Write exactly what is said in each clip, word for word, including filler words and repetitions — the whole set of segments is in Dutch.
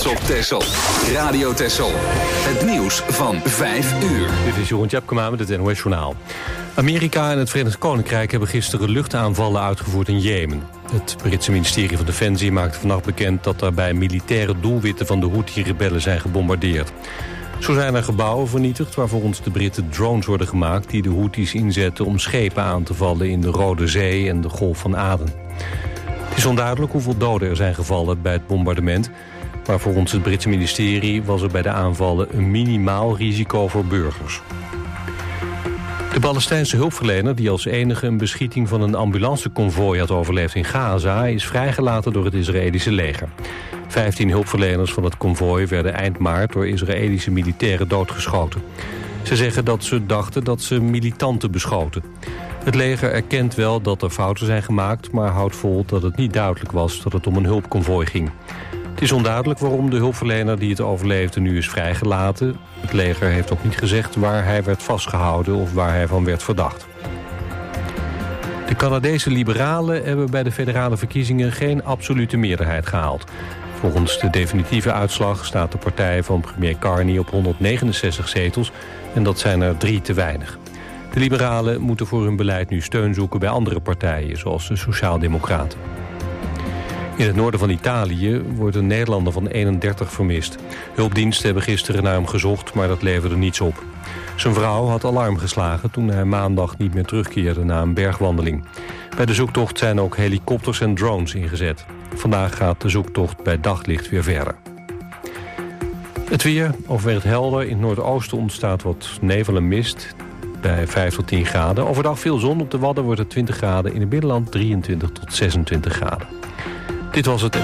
trots op Texel. Radio Texel. Het nieuws van vijf uur. Dit is Jeroen Tjepkema met het N O S-journaal. Amerika en het Verenigd Koninkrijk hebben gisteren luchtaanvallen uitgevoerd in Jemen. Het Britse ministerie van Defensie maakte vannacht bekend dat daarbij militaire doelwitten van de Houthi-rebellen zijn gebombardeerd. Zo zijn er gebouwen vernietigd waar volgens de Britten drones worden gemaakt die de Houthis inzetten om schepen aan te vallen in de Rode Zee en de Golf van Aden. Het is onduidelijk hoeveel doden er zijn gevallen bij het bombardement, maar volgens het Britse ministerie was er bij de aanvallen een minimaal risico voor burgers. De Palestijnse hulpverlener die als enige een beschieting van een ambulanceconvooi had overleefd in Gaza is vrijgelaten door het Israëlische leger. Vijftien hulpverleners van het konvooi werden eind maart door Israëlische militairen doodgeschoten. Ze zeggen dat ze dachten dat ze militanten beschoten. Het leger erkent wel dat er fouten zijn gemaakt, maar houdt vol dat het niet duidelijk was dat het om een hulpconvooi ging. Het is onduidelijk waarom de hulpverlener die het overleefde nu is vrijgelaten. Het leger heeft ook niet gezegd waar hij werd vastgehouden of waar hij van werd verdacht. De Canadese liberalen hebben bij de federale verkiezingen geen absolute meerderheid gehaald. Volgens de definitieve uitslag staat de partij van premier Carney op honderdnegenenzestig zetels en dat zijn er drie te weinig. De liberalen moeten voor hun beleid nu steun zoeken bij andere partijen, zoals de Sociaaldemocraten. In het noorden van Italië wordt een Nederlander van eenendertig vermist. Hulpdiensten hebben gisteren naar hem gezocht, maar dat leverde niets op. Zijn vrouw had alarm geslagen toen hij maandag niet meer terugkeerde na een bergwandeling. Bij de zoektocht zijn ook helikopters en drones ingezet. Vandaag gaat de zoektocht bij daglicht weer verder. Het weer, overwegend helder. In het noordoosten ontstaat wat nevel en mist bij vijf tot tien graden. Overdag veel zon. Op de Wadden wordt het twintig graden. In het binnenland drieëntwintig tot zesentwintig graden. Dit was het.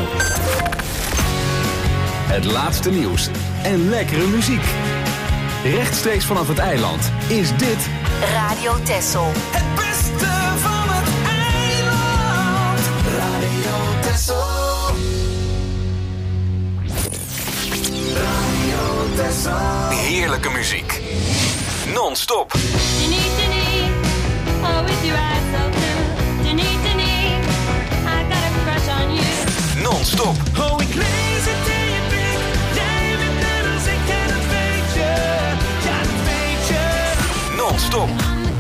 Het laatste nieuws en lekkere muziek. Rechtstreeks vanaf het eiland is dit Radio Texel. Het beste van het eiland. Radio Texel. Radio Texel. heerlijke muziek. Non-stop. Non-stop. Oh, ik lees het in je blik. Jij bent net als ik en dat weet je. Ja, dat weet je. Non-stop.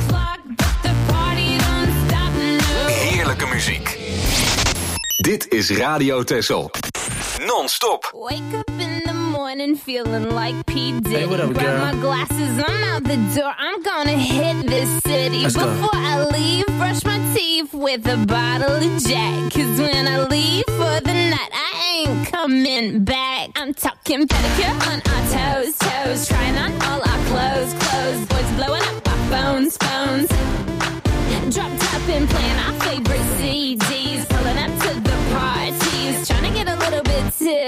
Heerlijke muziek. Dit is Radio Texel. Non-stop. Wake up in the morning feeling like P. Diddy. Hey, what up, Grab girl? my glasses, I'm out the door. I'm gonna hit this city. Let's go. Before I leave, brush my teeth with a bottle of Jack. Cause when I leave for the night, I ain't coming back. I'm talking pedicure on our toes, toes. Trying on all our clothes, clothes. Boys blowing up our phones, phones. Drop top and playing our favorite C Ds. Pulling up to the parties. Trying to get a little bit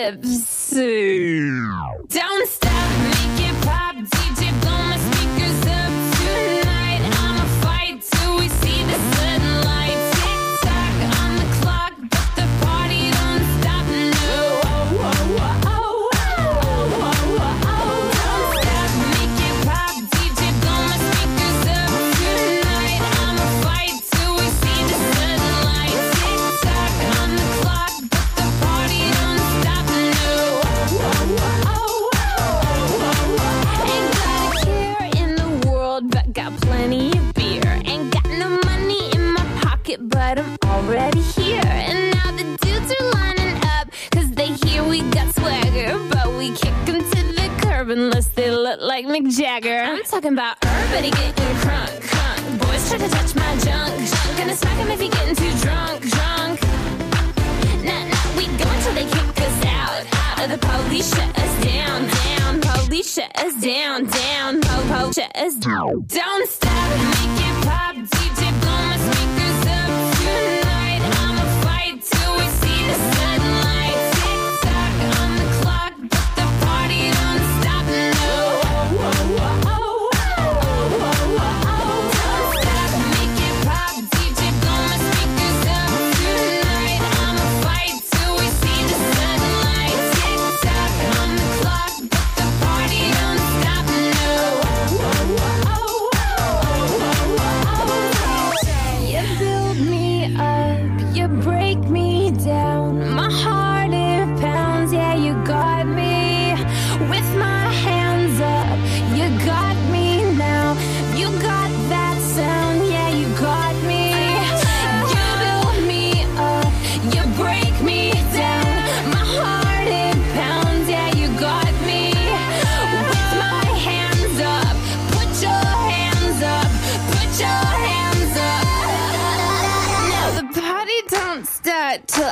tipsy. Don't stop, make it pop. D J, blow my speakers up tonight. I'ma fight till we see the sunlight. Tick tock on the clock, but the party don't stop. No. Oh, oh, oh, oh, oh, oh, oh, oh. Don't stop, make it pop. D J, blow my speakers up tonight. I'ma fight till we see the sunlight. Tick tock on the clock, but the party don't stop. No. Oh, oh, oh, oh, oh, oh. Ain't got a care in the world, but got plenty of beer. Ain't got no money in my pocket, but I'm already here. And now the dudes are lining up, cause they hear we got swagger. But we kick them to the curb unless they look like Mick Jagger. I'm talking about everybody getting crunk, crunk. Boys try to touch my junk, junk. Gonna smack him if he getting too drunk, drunk. Nah, nah, we go until they kick us out, out of the police, shut us down, down. Police shut us down, down. Po, po, shut us down. Don't stop, make it pop. D J, blow my speakers up tonight. I'ma fight till we see the sunlight. Tick tock on the clock, but the party don't stop. No. Oh, oh, oh, oh, oh, oh, oh, oh. Don't stop, make it pop. D J, blow my speakers up tonight. I'ma fight till we see the sunlight. Tick tock on the clock, but the party don't stop. No. Oh, oh, oh, oh, oh, oh.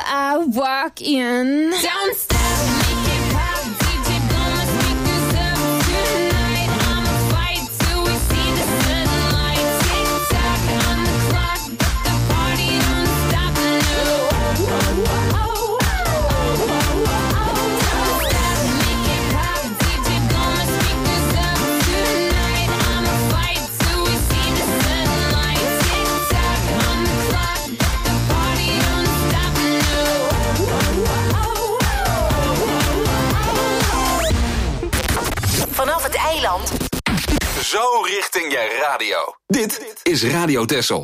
I walk in. Don't stop, make it pop, D J blow my speakers up tonight. I'ma fight till we see the sunlight. Tick tock on the clock, but the party don't stop. No. Don't stop, make it pop, D J blow my speakers up tonight. I'ma fight till we see the sunlight. Tick tock on the clock, but the party don't stop. No. Vanaf het eiland. Zo richting je radio. Dit is Radio Texel.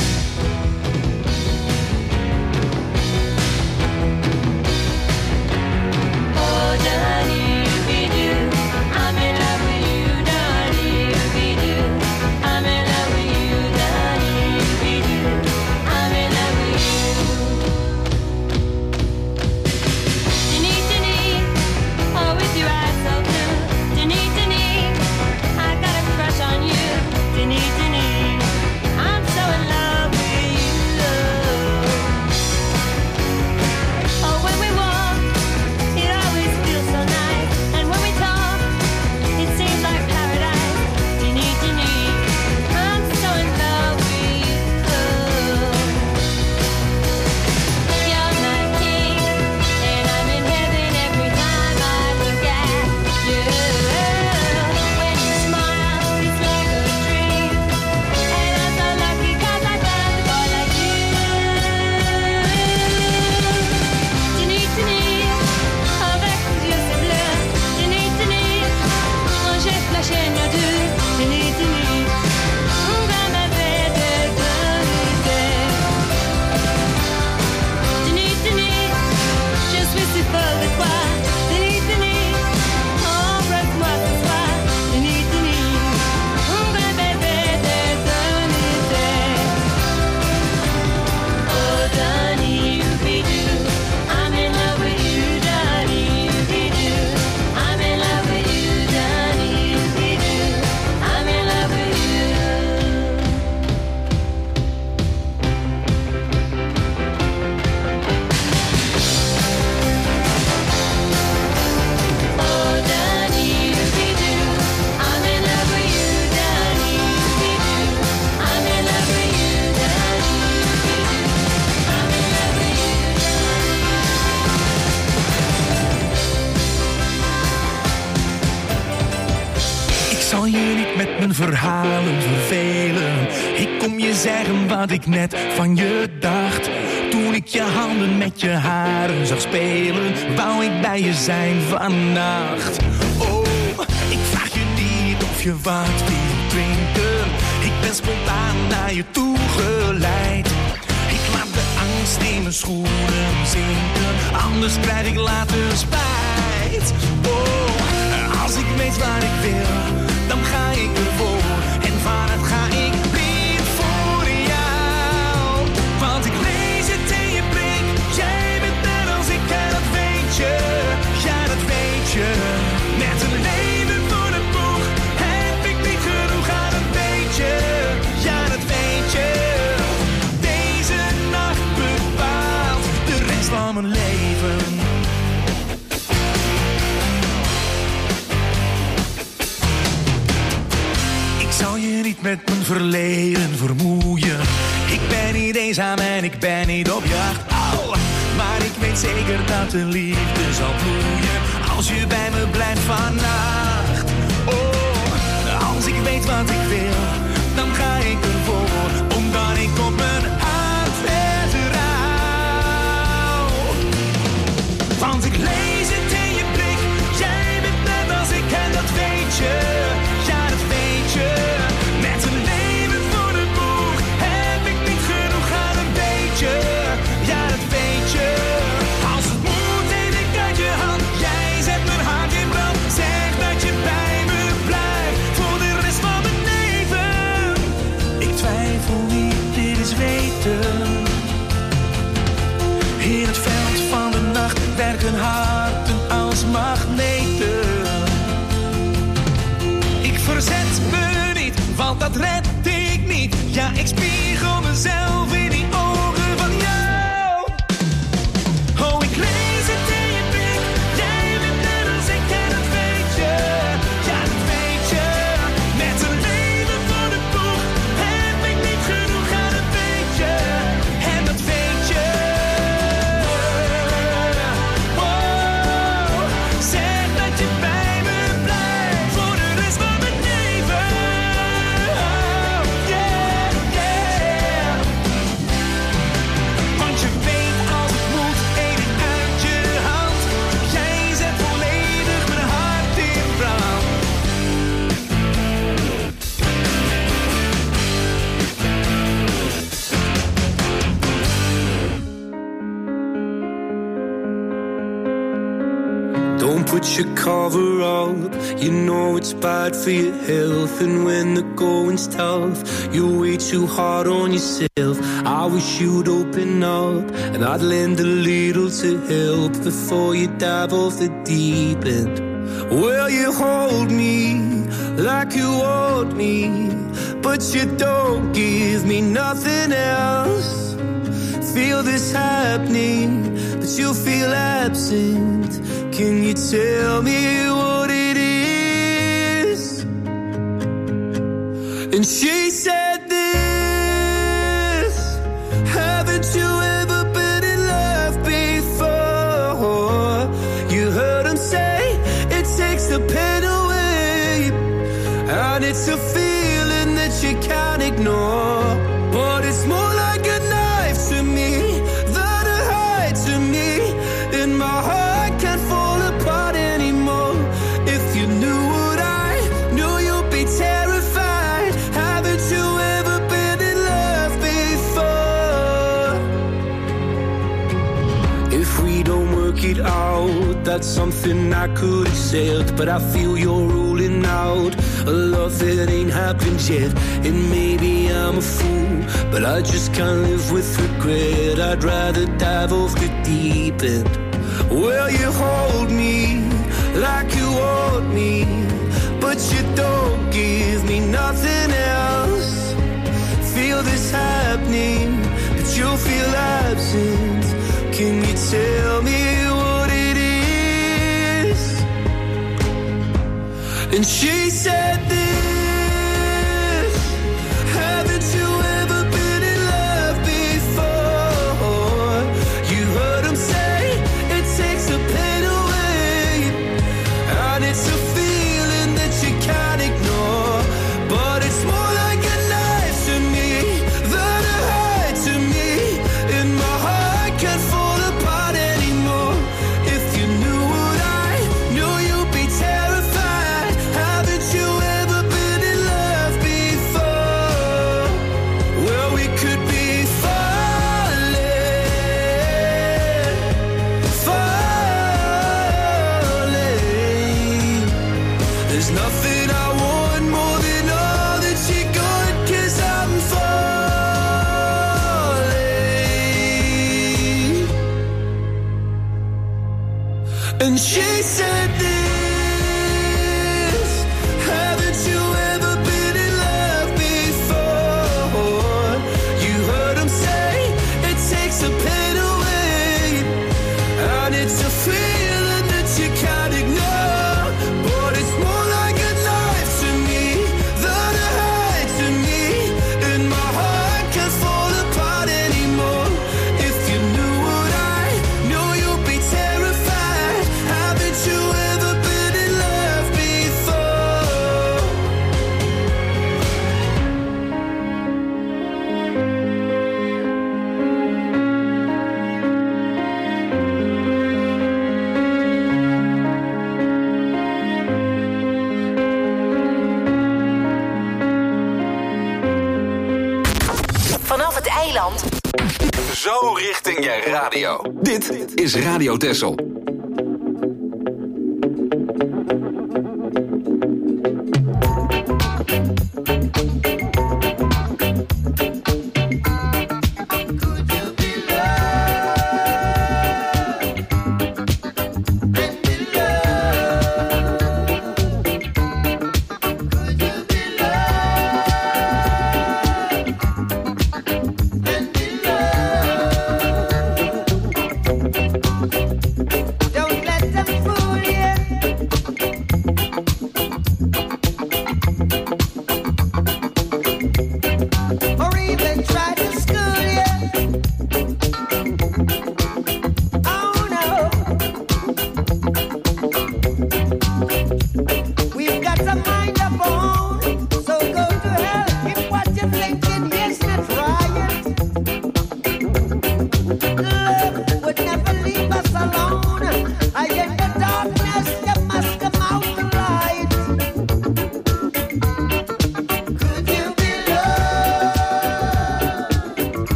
Verhalen vervelen. Ik kom je zeggen wat ik net van je dacht. Toen ik je handen met je haren zag spelen, wou ik bij je zijn vannacht. Oh, ik vraag je niet of je wat wil drinken. Ik ben spontaan naar je toe geleid. Ik laat de angst in mijn schoenen zinken, anders krijg ik later spijt. Oh, als ik weet waar ik wil, dan ga ik ervoor. En vanuit ga ik blind voor jou. Want ik lees het in je blik. Jij bent net als ik en dat weet je. Ja, dat weet je. Met een leven voor de boeg heb ik niet genoeg aan een beetje. Ja, dat weet je. Deze nacht bepaalt de rest van mijn leven. Ik zal je niet met mijn verleden vermoeien. Ik ben niet eenzaam en ik ben niet op jacht. Oh, maar ik weet zeker dat de liefde zal bloeien als je bij me blijft vannacht. Oh, als ik weet wat ik wil, dan ga ik ervoor, omdat ik op mijn hart vertrouw. Want ik lees het in je blik. Jij bent net als ik en dat weet je. Ja, dat weet je. Met een leven voor de boeg heb ik niet genoeg aan een beetje. Ja, dat weet je. Als het moet, neem ik uit je hand. Jij zet mijn hart in brand. Zeg dat je bij me blijft voor de rest van mijn leven. Ik twijfel niet, dit is weten. In het veld van de nacht werken harten als magneten. Ik verzet me niet, want dat red ik niet. Ja, ik spiegel mezelf in die ogen van jou. should cover up. You know it's bad for your health, and when the going's tough, you're way too hard on yourself. I wish you'd open up, and I'd lend a little to help before you dive off the deep end. Well, you hold me like you want me, but you don't give me nothing else. Feel this happening, but you feel absent. Can you tell me what it is? And she said this: haven't you ever been in love before? You heard him say it takes the pain away, and it's a feeling that you can't ignore. But it's more like a knife to me than a hide to me. In my heart can't fall apart anymore. If you knew what I knew, you'd be terrified. Haven't you ever been in love before? If we don't work it out, that's something I could accept, but I feel you're ruling out a love that ain't happened yet. And maybe I'm a fool, but I just can't live with regret. I'd rather dive off the deep end. Well, you hold me like you want me, but you don't give me nothing else. Feel this happening, but you feel absent. Can you tell me what it is? And she said this: haven't you ever been in love before? You heard him say it takes the pain away, and it's a feeling that you can't ignore. But it's more like a knife to me than a hide to me. In my heart can't fall apart anymore. If you knew what I knew, you'd be terrified. Haven't you ever been in love before? Well, we could be falling, falling. There's nothing I want more than all that you got, 'cause I'm falling. And she said this: haven't you ever been in love before? You heard him say it takes the pain away, and it's a feeling that you can't ignore. But it's more like a knife to me than a hide to me. And my heart can't fall apart anymore. If you knew what I knew, you'd be terrified. Haven't you ever been in love before? Vanaf het eiland. Zo richting je radio. Dit is Radio Texel.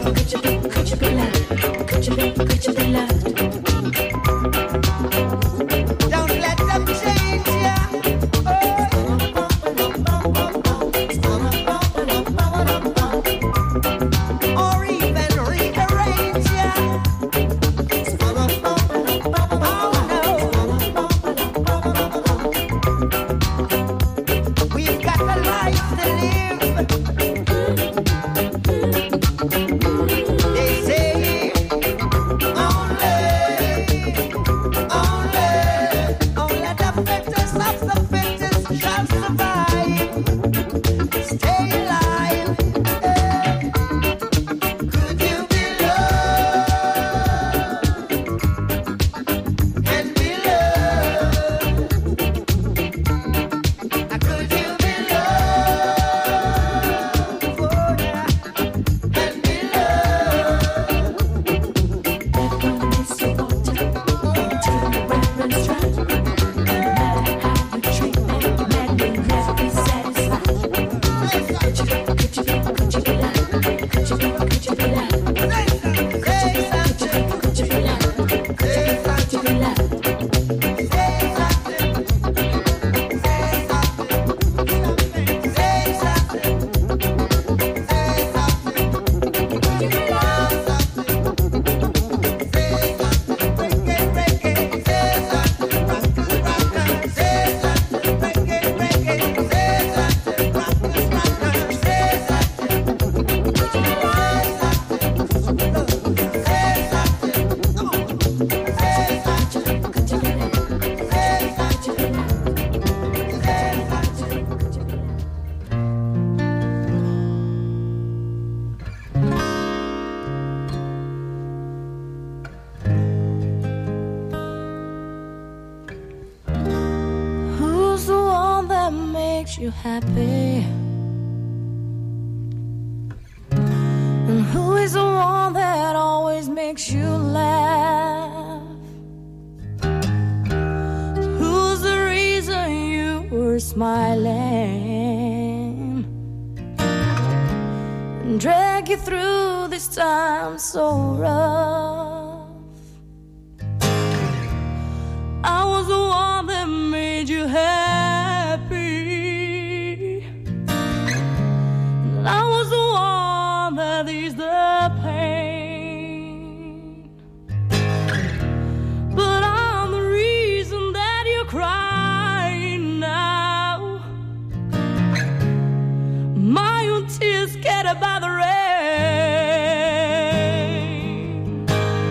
makes you happy? And who is the one that always makes you laugh? Who's the reason you were smiling and drag you through this time so rough? I was the one that made you happy, and I was the one that eased the pain. But I'm the reason that you're crying now. My own tears scattered by the rain.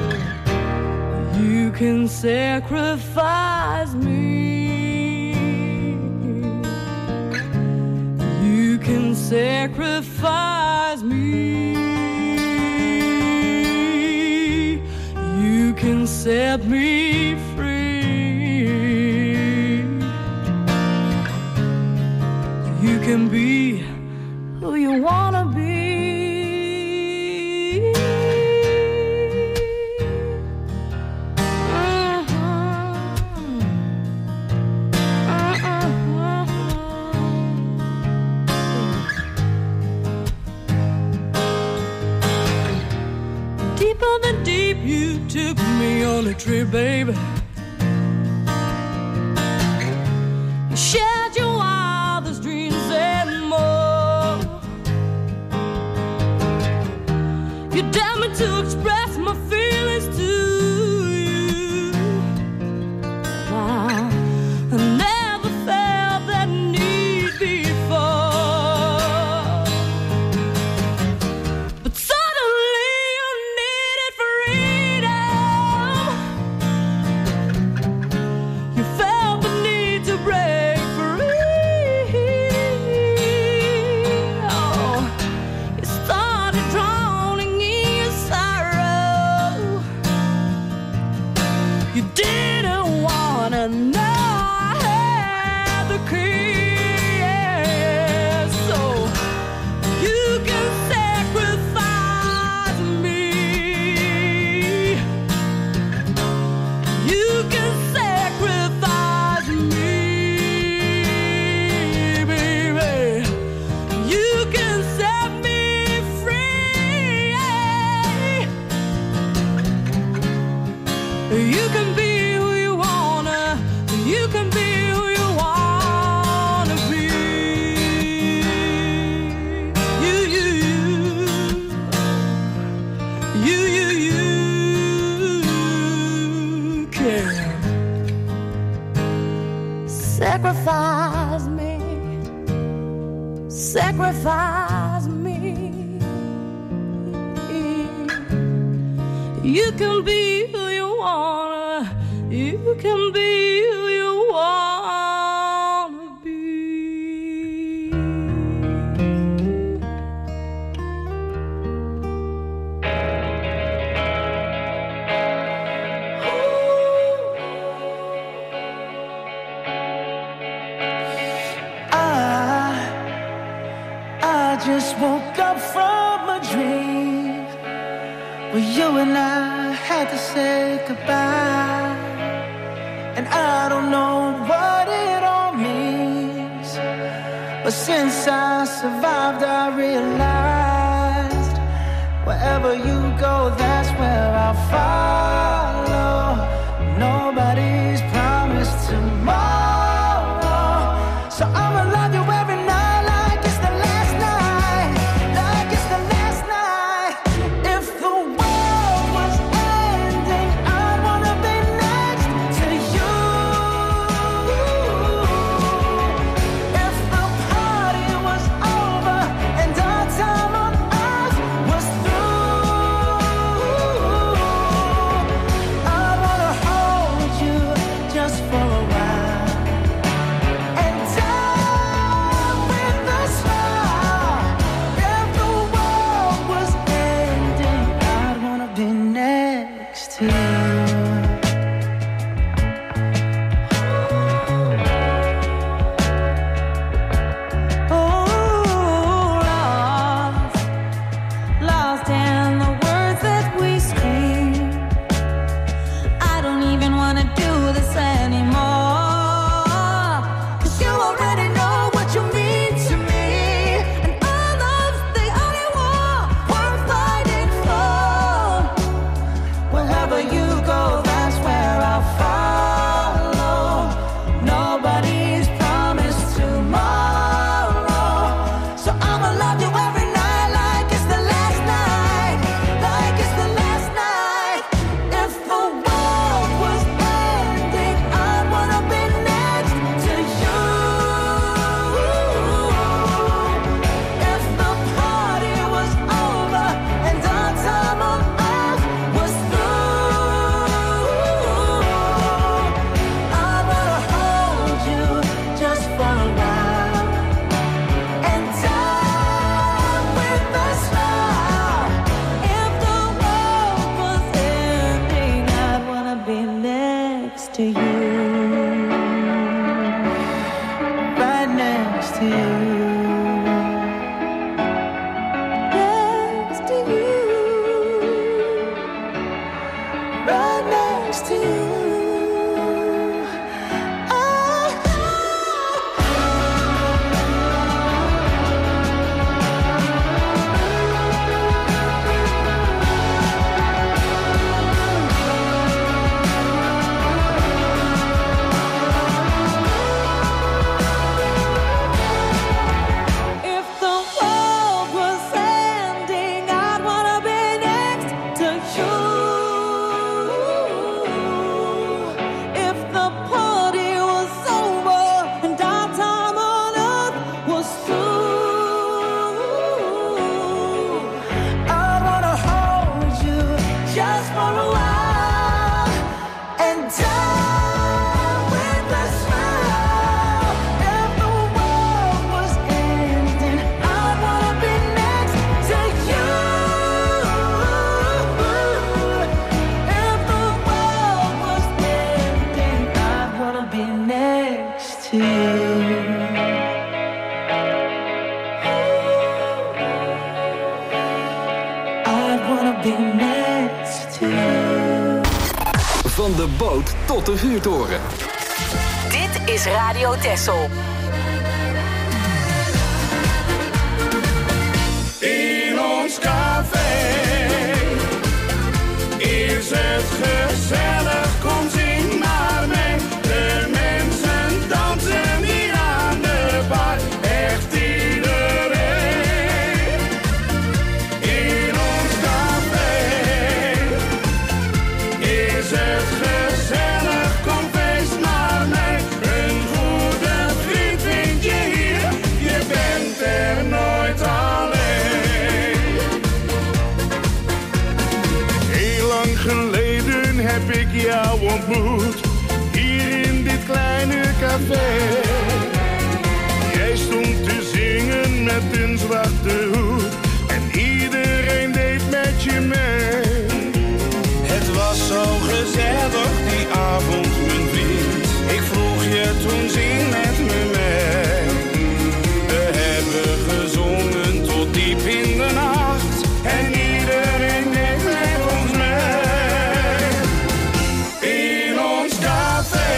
You can sacrifice me, you can sacrifice me, you can set me free. You can be who you wanna be. Deeper than deep, you took me on a trip, baby. You shared your wildest dreams and more. You dared me to express my feelings to you. Wow, I never felt that need before. But suddenly you needed freedom. You felt the need to break free. Oh, you started drowning in your sorrow. You can be who you wanna. You can be who you wanna be. You, you, you, you, you, you can. Sacrifice me. Sacrifice me. You can be who you wanna. You can be who you wanna be. I, I just woke up from a dream where you and I had to say goodbye. And I don't know what it all means, but since I survived I realized wherever you go, that's where I'll follow. Nobody's promised tomorrow, so I'ma love you every night like it's the last night, like it's the last night. If the world was ending, I'd wanna be next to you. If the party was over and our time on earth was through, I'd wanna hold you just for a while and die with a smile. If the world was ending, I'd wanna be next to you. Oh, lost, lost in the words that we scream. I don't even wanna do this anymore, 'cause you already know what you mean to me, and our love's the only war worth fighting for. Wherever you go, that's where I'll follow. Nobody's promised tomorrow, so I'ma love you every night like it's the last night, like it's the last night. If the world was ending, I'd wanna be next to you. If the party was over and our time on earth was through, I'd wanna hold you just for a while and die with a smile. If the world was ending, I'd wanna be next to you, right next to you, next to you, right next to you. Oh, if the world was ending, I'd wanna be next to you. If the party was over and our time on earth was through, I wanna hold you just for a while and die with a smile. If the world was ending, I'd wanna be next to you. If the world was ending, I'd wanna be next to you. I'd wanna be next to you. Van de boot tot de vuurtoren. Dit is Radio Texel. In ons café is het gezellig geleden heb ik jou ontmoet, hier in dit kleine café. Jij stond te zingen met een zwarte hoed en iedereen deed met je mee. Het was zo gezellig die avond, mijn vriend. Ik vroeg je toen, zing met me mee. We hebben gezongen tot diep in de nacht en iedereen deed met ons mee. In ons café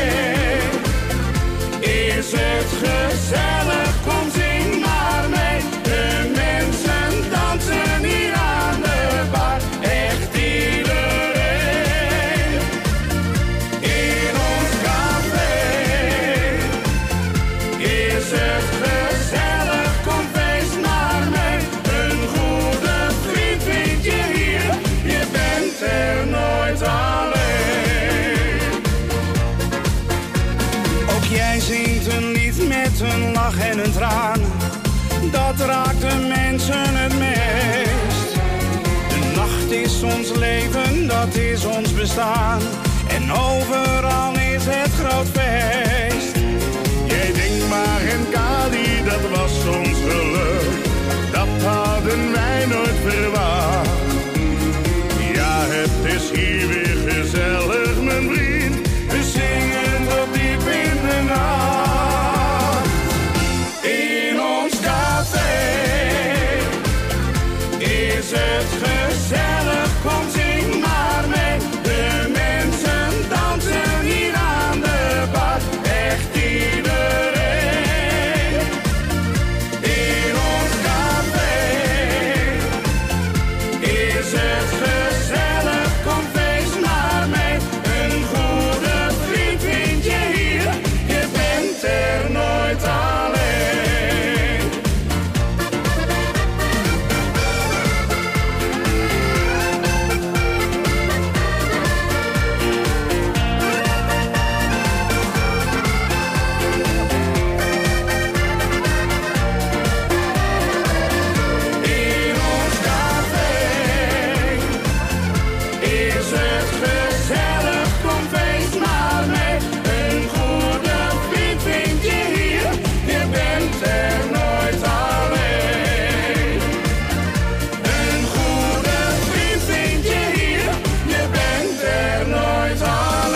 is het gezellig, kom zing maar mee. De mensen dansen hier aan de bar, echt iedereen. In ons café is het gezellig, kom feest maar mee. Een goede vriend vind je hier, je bent er nooit alleen. Ook jij zingt een lied met een lach en een traan, dat raakt de mensen het meest. De nacht is ons leven, dat is ons bestaan, en overal is het groot feest. Jij denkt maar en Kali, dat was ons geluk, dat hadden wij nooit verwacht. Ja, het is hier weer gezellig, mijn vriend, we zingen tot diep in de nacht. In ons café is het gezellig, kom zing maar mee. De mensen dansen hier aan de bar, echt iedereen. In ons café is het gezellig, kom feest maar mee. Een goede vriend vind je hier, je bent er nooit alleen. In ons café is het gezellig, kom feest maar mee. Een goede vriend vind je hier, je bent er nooit alleen. Een goede vriend vind je hier, je bent er nooit alleen.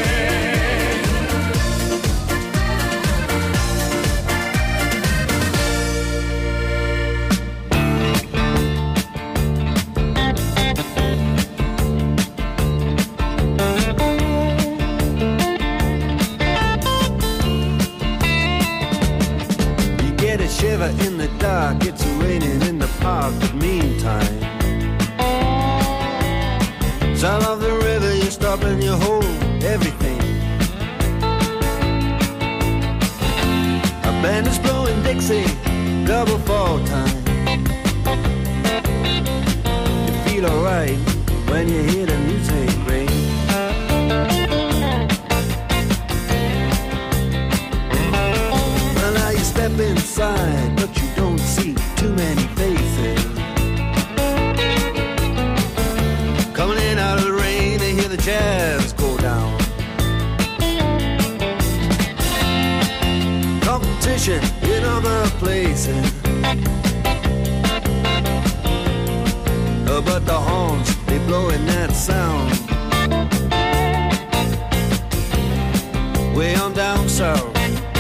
You get a shiver in the dark, it's raining in the park, but meantime, sound of the river, you stop and you hold everything. A band is blowing Dixie, double fall time. You feel alright when you hear the music ring. Well, now you step inside, but you don't see too many faces. Coming in out of the rain, they hear the jazz go down. Competition in other places, uh, but the horns, they blowing that sound. Way on down south,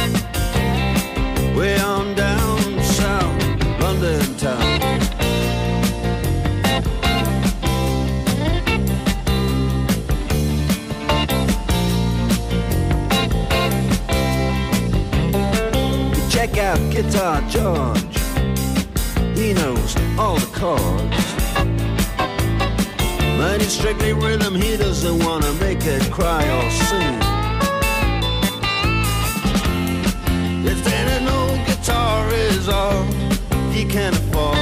way on down south, London town. Check out Guitar George, he knows all the chords. But it's strictly rhythm, he doesn't wanna make it cry or sing. If then an old guitar is all he can afford,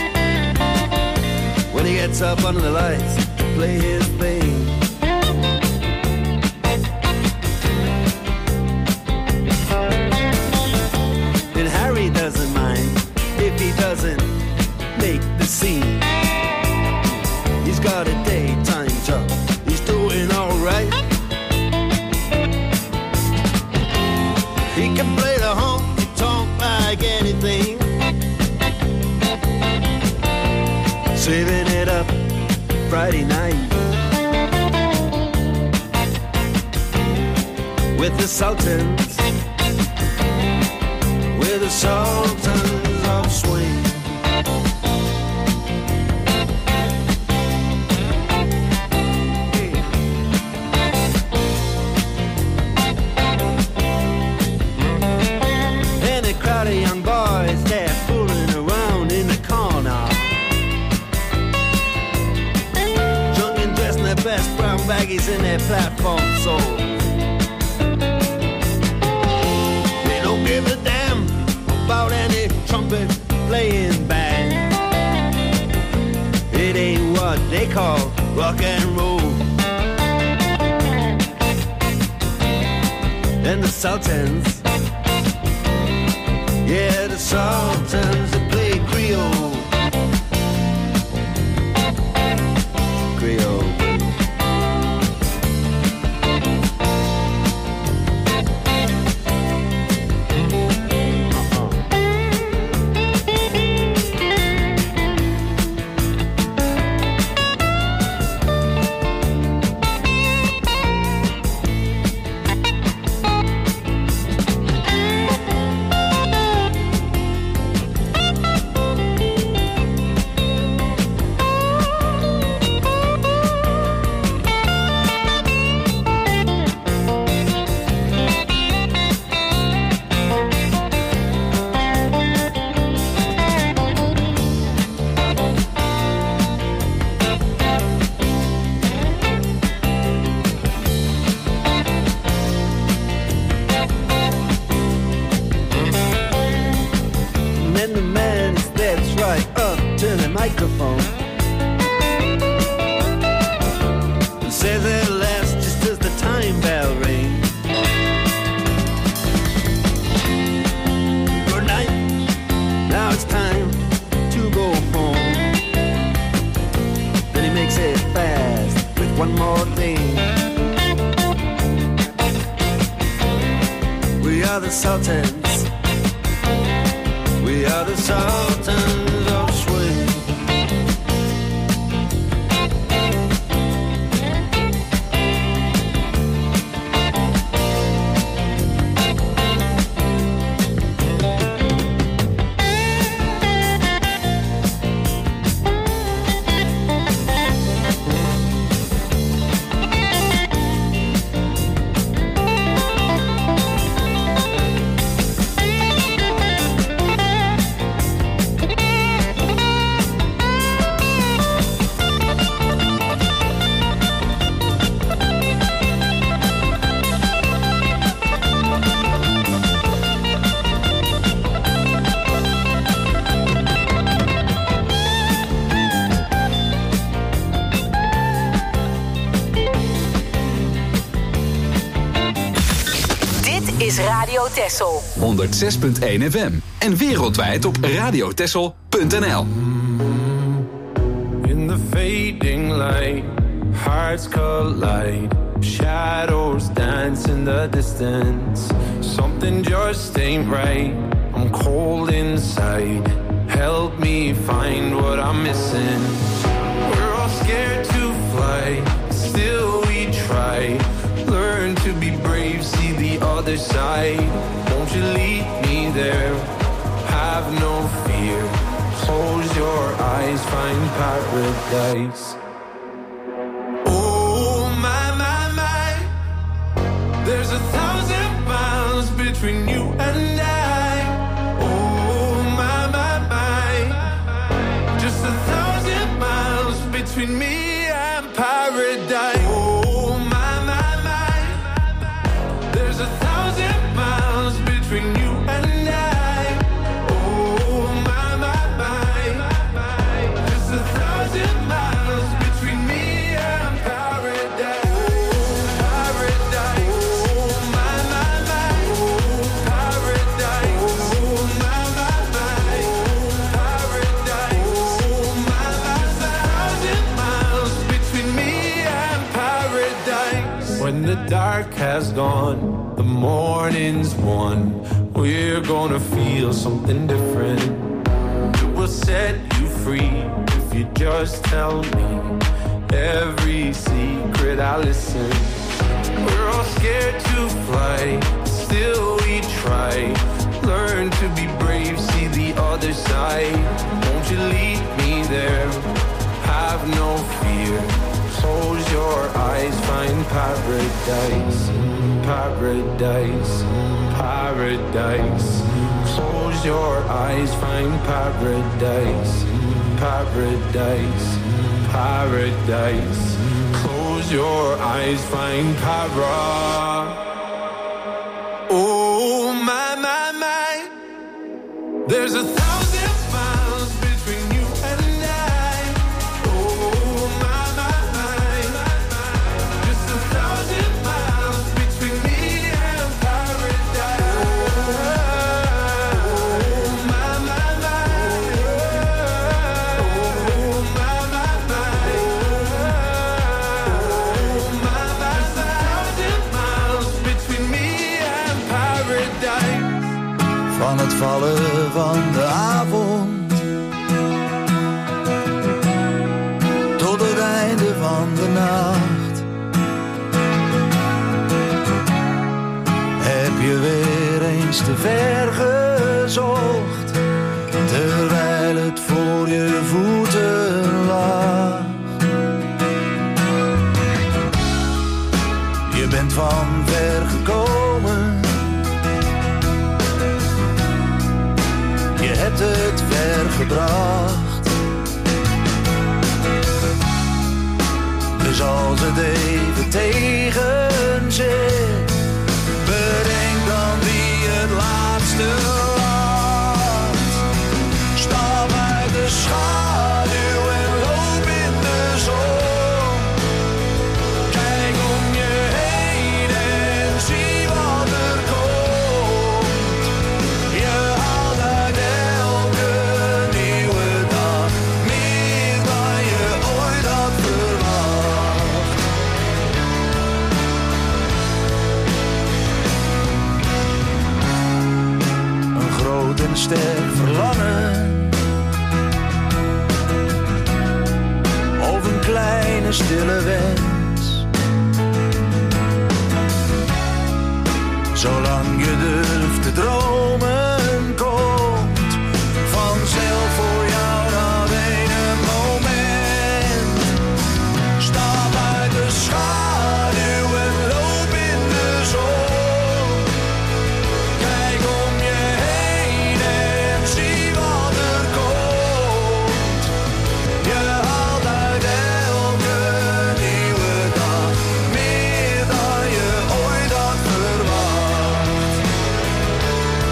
when he gets up under the lights to play his thing, then Harry doesn't mind if he doesn't make the scene. He's got a daytime job. Friday night with the Sultans, with the Sultans of Swing. And a crowd of young boys, they're fooling around in the corner, drunk and dressed in their best brown baggies in their platform soles. They don't give a damn about any trumpet playing band. It ain't what they call rock and roll. And the Sultans, yeah, the Sultans that play Creole, Creole. is Radio Texel. honderdzes komma één F M. En wereldwijd op radiotexel punt n l. In the fading light, hearts collide. Shadows dance in the distance. Something just ain't right. I'm cold inside. Help me find what I'm missing. We're all scared to fly, still we try. Learn to be brave, see the other side. Won't you lead me there? Have no fear. Close your eyes, find paradise. Oh my, my, my. There's a thousand miles between you and I. Oh my, my, my. Just a thousand miles between me and paradise. Oh my, my, my. There's a thousand miles between you and I. Oh my, my, my. Just a thousand miles between me and paradise. Oh, paradise. Oh my, my, my. Oh, paradise. Oh my, my, my. Oh, paradise. Oh my, my, my. Thousand miles between me and paradise. When the dark has gone, the morning's won. We're gonna feel something different. It will set you free if you just tell me every secret I listen. We're all scared to fly, still we try. Learn to be brave, see the other side. Won't you lead me there? Have no fear. Close your eyes, find paradise. Paradise, paradise. Close your eyes, find paradise. Paradise, paradise. Close your eyes, find paradise. Oh my, my, my. There's a thousand miles between you and I. Oh my, my, my. Just a thousand miles between me and paradise. Oh my, my, my. Oh my, my, my. Oh my, my, my. Thousand miles between me and paradise. Van het vallen van de avond tot het einde van de nacht heb je weer eens te ver gezocht, terwijl het voor je voeten lag. Je bent van ver gekomen, je hebt het ver gebracht. Dus als het even tegen zit, bedenk dan wie het laatste lacht. Stap uit de schaduw en loop in de zon. Kijk om je heen en zie wat er komt. Je haalt uit elke nieuwe dag meer dan je ooit had verwacht. Een groot en sterk verlangen, of een kleine stille wens. Zolang je durft te dromen, komt vanzelf voor jou dat ene moment. Stap uit de schaduw en loop in de zon. Kijk om je heen en zie wat er komt. Je haalt uit elke nieuwe dag meer dan je ooit had verwacht.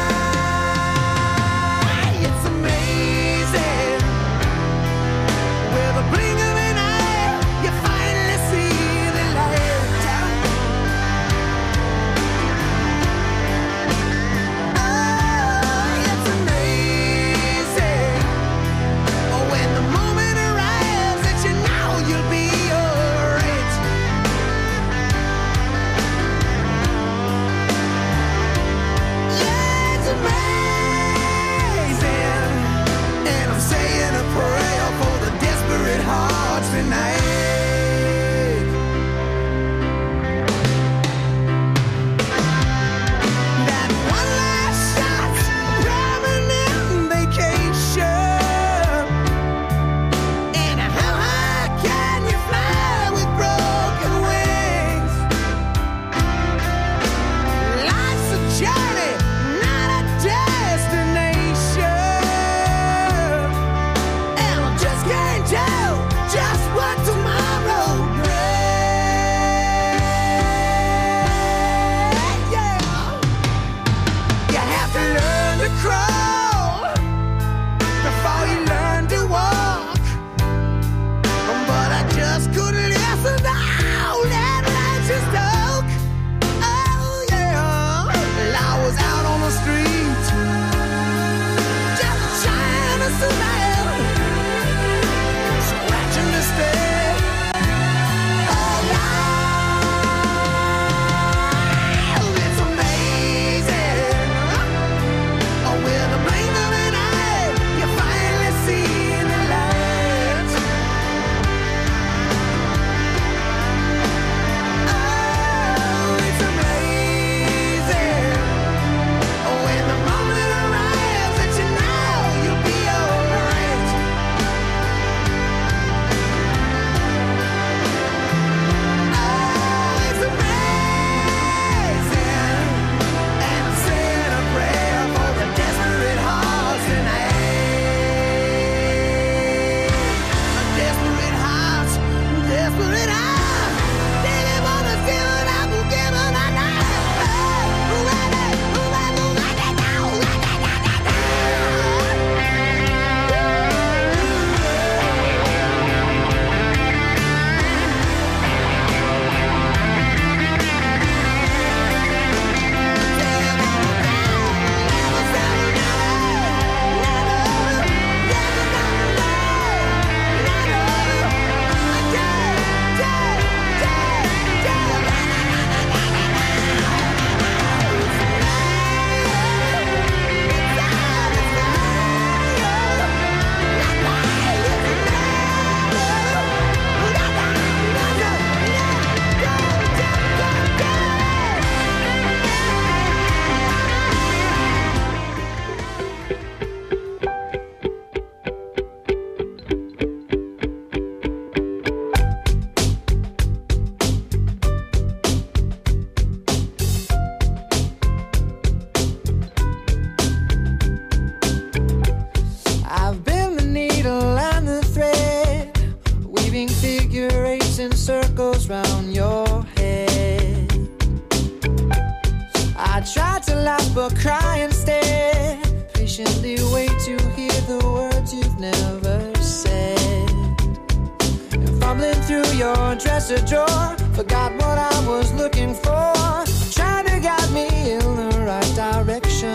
cry instead. Patiently wait to hear the words you've never said. And fumbling through your dresser drawer, forgot what I was looking for. Trying to guide me in the right direction.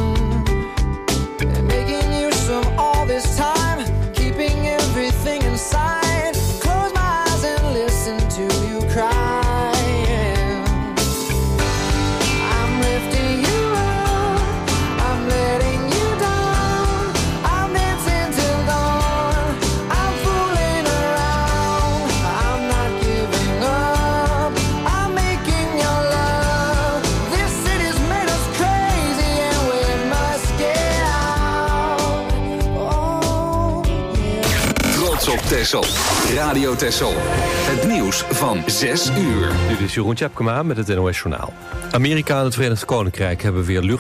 And making use of all this time, keeping everything inside. Close my eyes and listen to you cry. Texel. Radio Texel. Het nieuws van zes uur. Dit is Jeroen Tjepkema met het N O S Journaal. Amerika en het Verenigd Koninkrijk hebben weer lucht